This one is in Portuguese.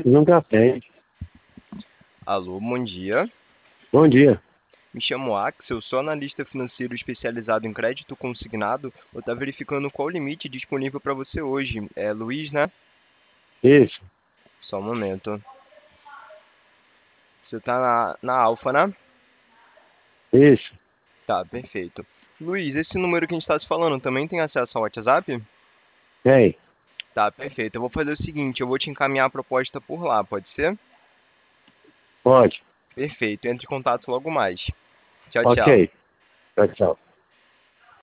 fazer um café. Alô, bom dia. Bom dia. Me chamo Axel, sou analista financeiro especializado em crédito consignado. Eu estou verificando qual o limite disponível para você hoje. É Luiz, né? Isso, Só um momento. Você está na Alfa, né? isso. Tá, perfeito. Luiz, esse número que a gente está se falando também tem acesso ao WhatsApp? Tem. Tá, perfeito. Eu vou fazer o seguinte, eu vou te encaminhar a proposta por lá, pode ser? Pode. Perfeito. Entre em contato logo mais. Tchau, Ok. tchau. Tchau, tchau.